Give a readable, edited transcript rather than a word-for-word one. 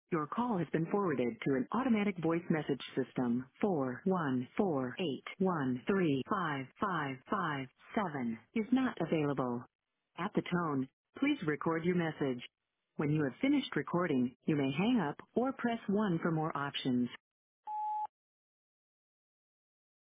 Your call has been forwarded to an automatic voice message system. 41481355557 is not available. At the tone, please record your message. When you have finished recording, you may hang up or press 1 for more options.